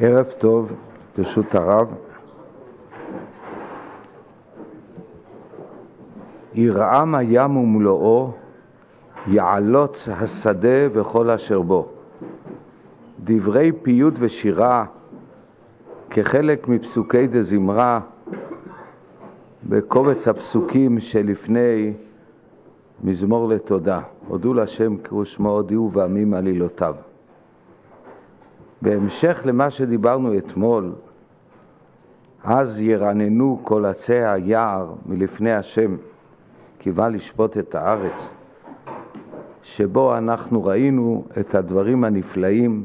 ערב טוב, ברשות הרב. ירעם הים ומלואו, יעלוץ השדה וכל אשר בו. דברי פיוט ושירה כחלק מפסוקי דזמרה בקובץ הפסוקים שלפני מזמור לתודה. הודו להשם קראו שמו, הודיעו ועמים עלילותיו. בהמשך למה שדיברנו אתמול, אז ירננו כל עצי היער מלפני השם, כי בא לשפוט את הארץ, שבו אנחנו ראינו את הדברים הנפלאים,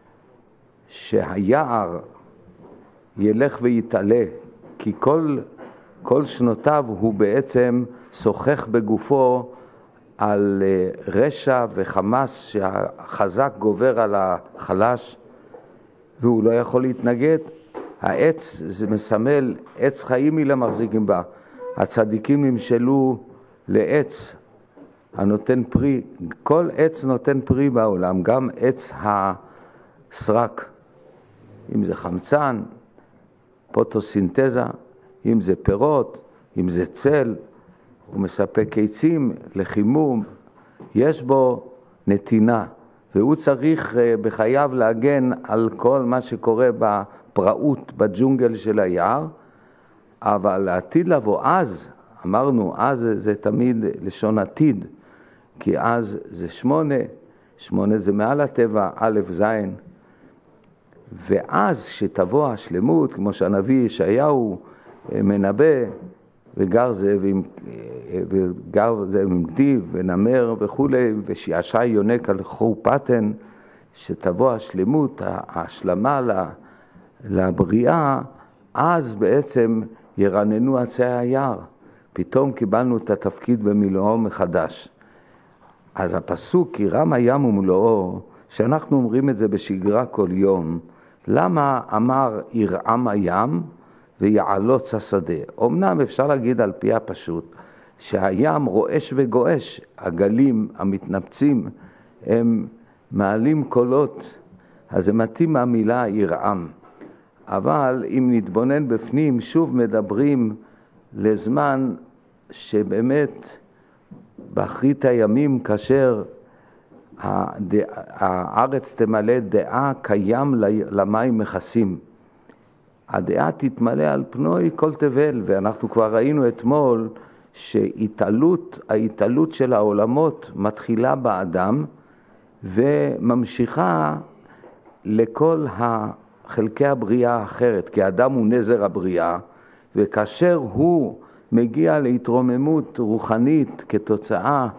שהיער ילך ויתעלה, כי כל שנותיו הוא בעצם שוחך בגופו על רשע וחמאס שהחזק גובר על החלש, והוא לא יכול להתנגד. העץ זה מסמל, עץ חיים היא למחזיקים בה. הצדיקים נמשלו לעץ הנותן פרי. כל עץ נותן פרי בעולם, גם עץ הסרק, אם זה חמצן, פוטוסינתזה, אם זה פירות, אם זה צל, הוא מספק עצים לחימום, יש בו נתינה, והוא צריך בחייו להגן על כל מה שקורה בפראות, בג'ונגל של היער. אבל לעתיד לבוא, אז, אמרנו, אז זה תמיד לשון עתיד, כי אז זה 8 זה מעל הטבע, א' ז', ואז שתבוא השלמות, כמו שהנביא ישעיהו מנבא, וגר זאב עם גדי ונמר וכו', ושיעשי יונק על חור פתן, שתבוא השלמות, ההשלמה לבריאה, אז בעצם ירננו עצי היער. פתאום קיבלנו את התפקיד במילואו מחדש. אז הפסוק ירעם הים ומלואו, שאנחנו אומרים את זה בשגרה כל יום, למה אמר ירעם הים ויעלוץ השדה? אמנם אפשר להגיד על פי הפשוט שהים רועש וגועש, הגלים המתנפצים הם מעלים קולות, אז זה מתאים מהמילה ירעם. אבל אם נתבונן בפנים, שוב מדברים לזמן שבאמת באחרית הימים, כאשר הארץ תמלא דעה קים למים מכסים. הדעה תתמלא על פנוי כל תבל, ואנחנו כבר ראינו אתמול שההתעלות של העולמות מתחילה באדם וממשיכה לכל חלקי הבריאה האחרת, כי האדם הוא נזר הבריאה, וכאשר הוא מגיע להתרוממות רוחנית כתוצאה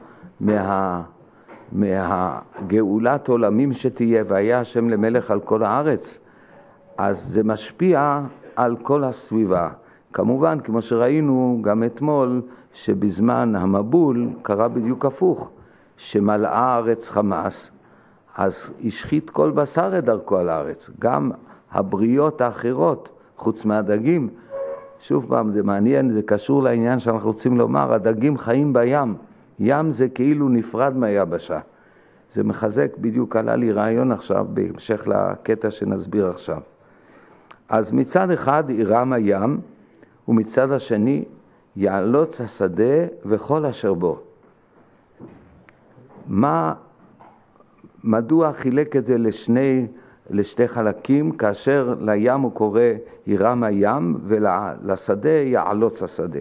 מהגאולת עולמים שתהיה, והיה השם למלך על כל הארץ, אז זה משפיע על כל הסביבה. כמובן, כמו שראינו גם אתמול, שבזמן המבול קרה בדיוק הפוך, שמלאה הארץ חמאס, אז השחית כל בשר את דרכו על הארץ, גם הבריות האחרות, חוץ מהדגים. שוב פעם, זה מעניין, זה קשור לעניין שאנחנו רוצים לומר, הדגים חיים בים. ים זה כאילו נפרד מהיבשה. זה מחזק, בדיוק עלה לי רעיון עכשיו, בהמשך לקטע שנסביר עכשיו. אז מצד אחד ירעם הים, ומצד השני יעלוץ השדה וכל אשר בו. מדוע חילק את זה לשתי חלקים, כאשר לים הוא קורא ירעם הים ולשדה יעלוץ השדה?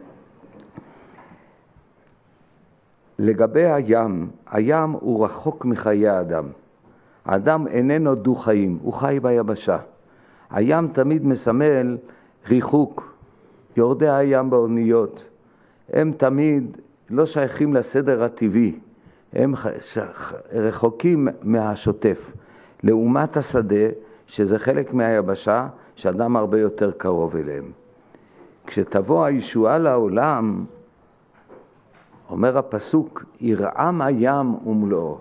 לגבי הים הוא רחוק מחיי האדם. האדם איננו דו חיים, הוא חי ביבשה. הים תמיד מסמל ריחוק. יורדי הים באוניות, הם תמיד לא שייכים לסדר הטבעי, הם רחוקים מהשוטף. לעומת השדה, שזה חלק מהיבשה, שאדם הרבה יותר קרוב אליהם. כשתבוא הישועה לעולם, אומר הפסוק, ירעם הים ומלואו.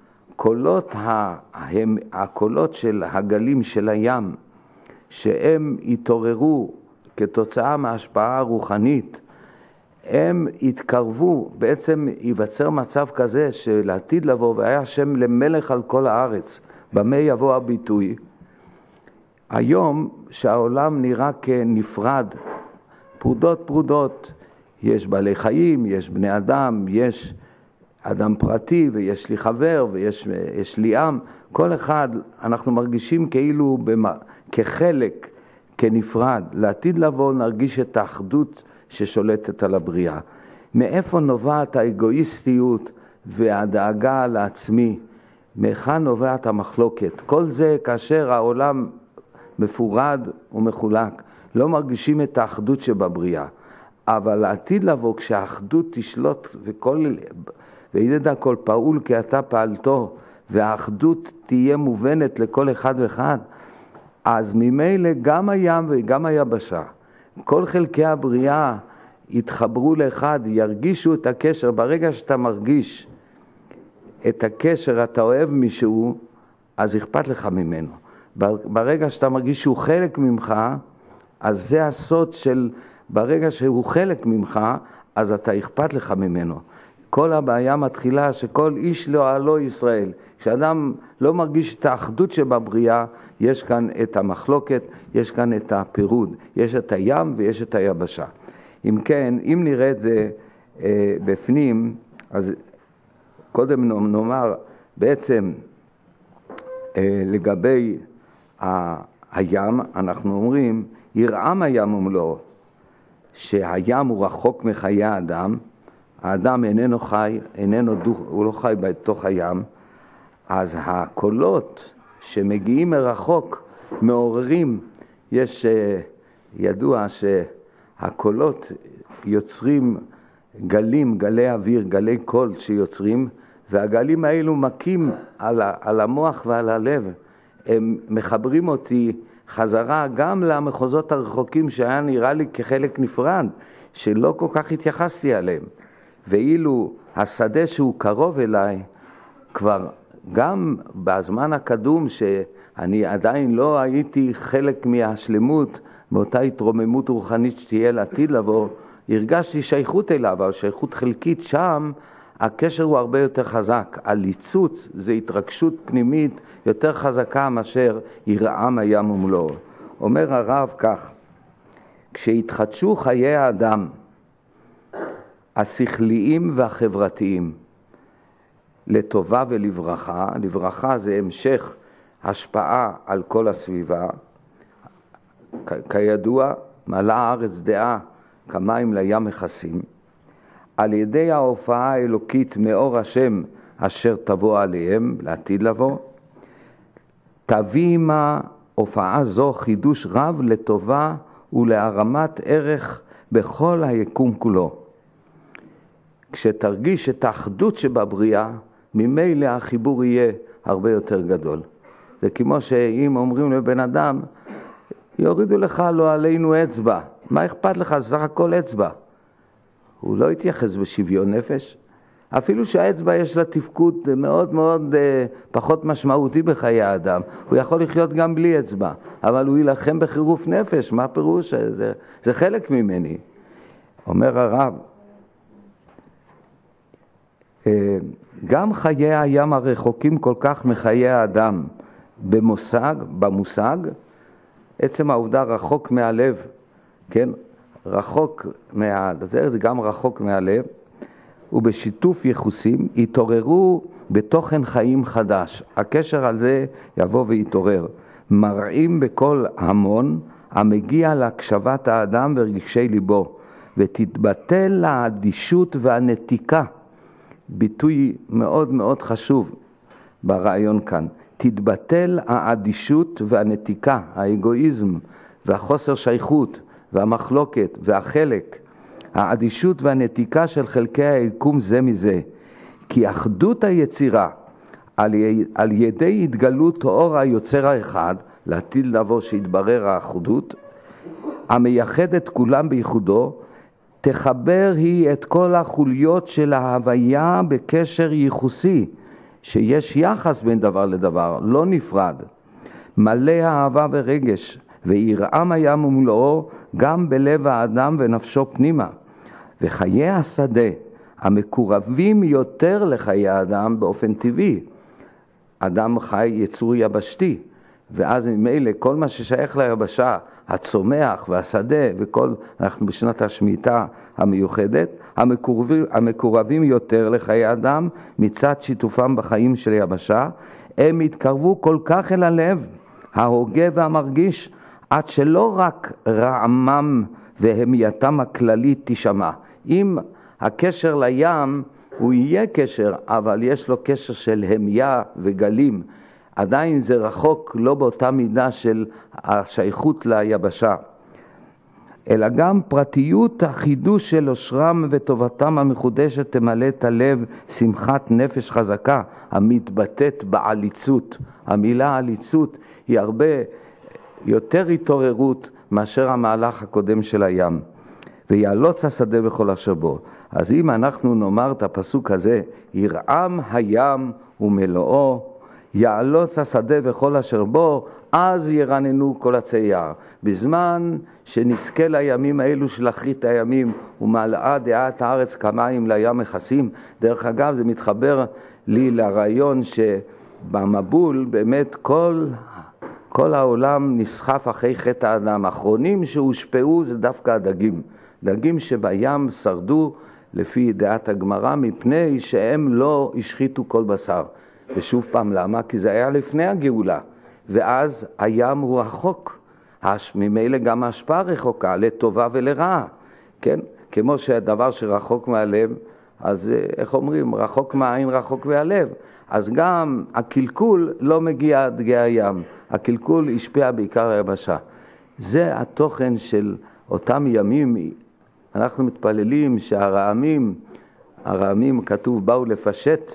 הקולות של הגלים של הים, שהם התעוררו כתוצאה מההשפעה הרוחנית, הם התקרבו, בעצם ייווצר מצב כזה שלעתיד לבוא, והיה השם למלך על כל הארץ. במה יבוא הביטוי? היום שהעולם נראה כנפרד, פרודות, יש בעלי חיים, יש בני אדם, יש אדם פרטי ויש לי חבר ויש לי עם, כל אחד אנחנו מרגישים כאילו כחלק, כנפרד. לעתיד לבוא נרגיש את האחדות ששולטת על הבריאה. מאיפה נובעת האגואיסטיות והדאגה לעצמי? מאיפה נובעת המחלוקת? כל זה כאשר העולם מפורד ומחולק, לא מרגישים את האחדות שבבריאה. אבל לעתיד לבוא, כשהאחדות תשלוט וידע כל פעול כי אתה פעלתו, והאחדות תהיה מובנת לכל אחד ואחד, אז ממילא גם הים וגם היבשה, כל חלקי הבריאה יתחברו לאחד, ירגישו את הקשר. ברגע שאתה מרגיש את הקשר, אתה אוהב מישהו, אז אכפת לך ממנו. ברגע שאתה מרגיש שהוא חלק ממך, אז זה הסוד של ברגע שהוא חלק ממך, אז אתה אכפת לך ממנו. כל הבעיה מתחילה שכל איש לאוהלו ישראל. כשאדם לא מרגיש את האחדות שבבריאה, יש כאן את המחלוקת, יש כאן את הפירוד, יש את הים ויש את היבשה. אם כן, אם נראה את זה בפנים, אז קודם נאמר בעצם לגבי הים, אנחנו אומרים, ירעם הים ומלואו, שהים הוא רחוק מחיי האדם, האדם איננו חי, הוא לא חי בתוך הים, אז הקולות שמגיעים מרחוק מעוררים, יש ידוע שהקולות יוצרים גלים, גלי אוויר, גלי קול שיוצרים, והגלים האלו מכים על המוח ועל הלב, הם מחברים אותי חזרה גם למחוזות הרחוקים שהיה נראה לי כחלק נפרד, שלא כל כך התייחסתי עליהם. ואילו השדה שהוא קרוב אליי, כבר גם בזמן הקדום שאני עדיין לא הייתי חלק מהשלמות, מאותה התרוממות רוחנית שתהיה לעתיד לבוא, הרגשתי שייכות אליו, אבל שייכות חלקית שם, הקשר הוא הרבה יותר חזק. הליצוץ זה התרגשות פנימית יותר חזקה מאשר ירעם הים ומלואו. אומר הרב כך, כשהתחדשו חיי האדם, השכליים והחברתיים, לטובה ולברכה, לברכה זה המשך השפעה על כל הסביבה, כידוע מלאה הארץ דעה כמים לים מכסים, על ידי ההופעה האלוקית מאור השם אשר תבוא עליהם לעתיד לבוא, תביא עמה הופעה זו חידוש רב לטובה ולהרמת ערך בכל היקום כולו. כשתרגיש את האחדות שבבריאה, ממילא החיבור יהיה הרבה יותר גדול. זה כמו שאם אומרים לבן אדם, יורידו לך לא עלינו אצבע, מה אכפת לך? זה סך הכל אצבע. הוא לא יתייחס בשוויון נפש, אפילו שהאצבע יש לה תפקוד מאוד מאוד פחות משמעותי בחיי האדם. הוא יכול לחיות גם בלי אצבע, אבל הוא ילחם בחירוף נפש. מה פירוש? זה חלק ממני. אומר הרב, גם חיי הים הרחוקים כל כך מחיי האדם במושג, עצם העובדה רחוק מהלב, כן? רחוק זה גם רחוק מהלב, ובשיתוף יחוסים יתעוררו בתוכן חיים חדש. הקשר על זה יבוא ויתעורר. מראים בכל המון המגיע להקשבת האדם ורגשי ליבו, ותתבטל האדישות והנתיקה. ביטוי מאוד מאוד חשוב ברעיון כאן. תתבטל האדישות והנתיקה, האגואיזם והחוסר שייכות והמחלוקת והחלק, האדישות והנתיקה של חלקי היקום זה מזה, כי אחדות היצירה על ידי התגלות אור היוצר האחד, לעתיד לבוא שיתברר האחדות, המייחד את כולם בייחודו, תחבר היא את כל החוליות של ההוויה בקשר ייחוסי, שיש יחס בין דבר לדבר, לא נפרד, מלא אהבה ורגש, וירעם הים ומלואו גם בלב האדם ונפשו פנימה. וחיי השדה המקורבים יותר לחיי האדם באופן טבעי. אדם חי יצור יבשתי, ואז ממילא כל מה ששייך ליבשה, הצומח והשדה וכל, אנחנו בשנת השמיטה המיוחדת, המקורבים יותר לחיי אדם מצד שיתופם בחיים של יבשה, הם התקרבו כל כך אל הלב, ההוגה והמרגיש, עד שלא רק רעמם והמייתם הכללית תשמע. אם הקשר לים הוא יהיה קשר, אבל יש לו קשר של המיה וגלים, עדיין זה רחוק לא באותה מידה של השייכות ליבשה, אלא גם פרטיות החידוש של אושרם וטובתם המחודשת תמלא את הלב שמחת נפש חזקה המתבטאת בעליצות. המילה עליצות היא הרבה יותר התעוררות מאשר המהלך הקודם של הים. ויעלוץ השדה בכל אשר בו. אז אם אנחנו נאמר את הפסוק הזה, ירעם הים ומלואו, יעלוץ השדה וכל אשר בו, אז ירננו כל עצי יער. בזמן שנזכה לימים האלו של אחרית הימים, ומלאה דעת הארץ כמים לים מכסים, דרך אגב זה מתחבר לי לרעיון שבמבול באמת כל העולם נסחף אחרי חטא האדם. האחרונים שהושפעו זה דווקא הדגים. דגים שבים שרדו לפי דעת הגמרא מפני שהם לא השחיתו כל בשר. ושוב פעם, למה? כי זה היה לפני הגאולה, ואז הים הוא רחוק, ממילא גם ההשפעה רחוקה, לטובה ולרעה, כן? כמו שהדבר שרחוק מהלב, אז איך אומרים? רחוק מהעין, רחוק מהלב. אז גם הקלקול לא מגיע עד גיא הים, הקלקול השפיע בעיקר היבשה. זה התוכן של אותם ימים. אנחנו מתפללים שהרעמים כתוב באו לפשט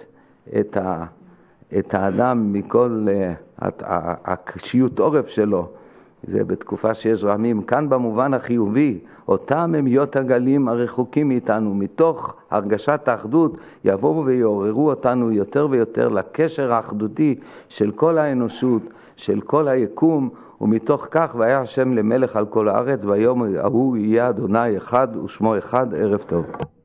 את האדם מכל הקשיות עורף שלו. זה בתקופה שיש רעמים. כאן במובן החיובי, אותם המיות הגלים הרחוקים מאיתנו, מתוך הרגשת האחדות, יבואו ויעוררו אותנו יותר ויותר לקשר האחדותי של כל האנושות, של כל היקום, ומתוך כך והיה השם למלך על כל הארץ, והיום ההוא יהיה אדוני אחד ושמו אחד. ערב טוב.